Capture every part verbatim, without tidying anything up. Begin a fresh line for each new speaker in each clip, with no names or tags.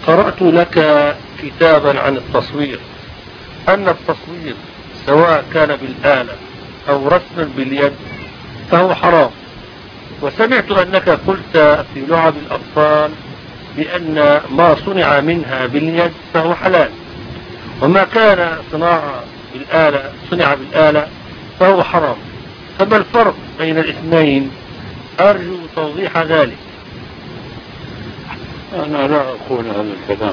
قرأت لك كتابا عن التصوير، أن التصوير سواء كان بالآلة أو رسم باليد فهو حرام، وسمعت أنك قلت في لعب الأطفال بأن ما صنع منها باليد فهو حلال، وما كان صناعة بالآلة صنع بالآلة فهو حرام، فما الفرق بين الاثنين؟ أرجو توضيح ذلك.
أنا لا أقول هذا الكلام،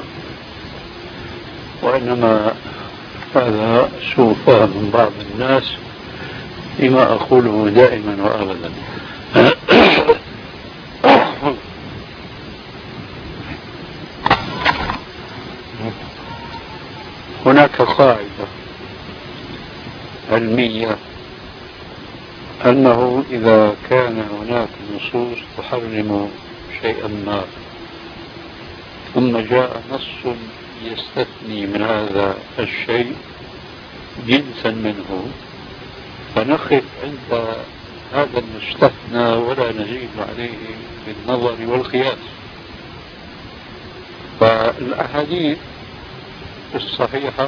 وإنما هذا سوء فهم من بعض الناس لما أقوله دائما وأبدا. هناك قاعدة علمية أنه إذا كان هناك نصوص تحرم شيئا ما ثم جاء نص يستثني من هذا الشيء جنسا منه، فنقف عند هذا المستثنى ولا نزيد عليه بالنظر والقياس. فالأحاديث الصحيحة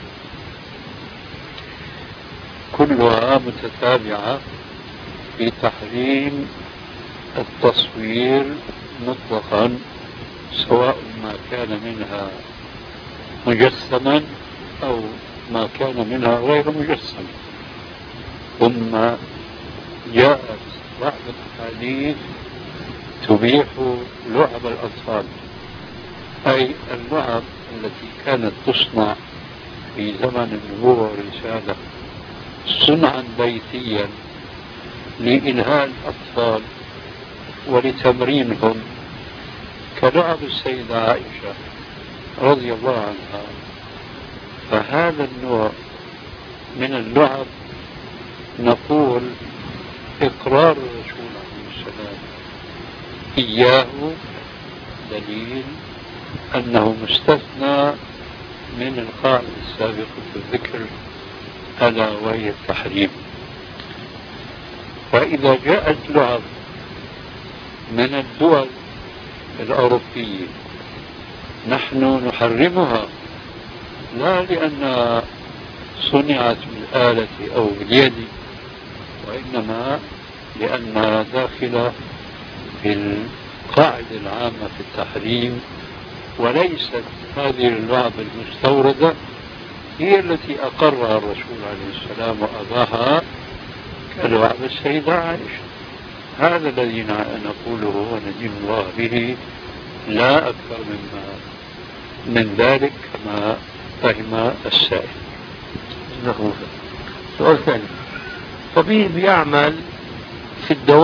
كلها متتابعة في تحريم التصوير مطلقا، سواء ما كان منها مجسما أو ما كان منها غير مجسم. ثم جاءت بعض الأحاديث تبيح لعب الأطفال، أي اللعب التي كانت تصنع في زمن النبوة والرسالة صنعا بيتيا لإلهاء الأطفال ولتمرينهم، كلعب السيدة عائشة رضي الله عنها. فهذا النوع من اللعب نقول إقرار الرسول عليه السلام إياه دليل أنه مستثنى من القاعدة السابقة في الذكر ألا وهي التحريم. فإذا جاءت لعب من الدول الأوروبية نحن نحرمها، لا لأنها صنعت بالآلة أو باليد، وإنما لأنها داخلة في القاعدة العامة في التحريم، وليست هذه اللعب المستوردة هي التي أقرها الرسول عليه السلام وأباها كلعب السيدة عائشة. هذا الذي نقوله وندين الله به، لا أكثر مما من ذلك كما فهم السائل.
سؤال ثاني، طبيب يعمل في الدوام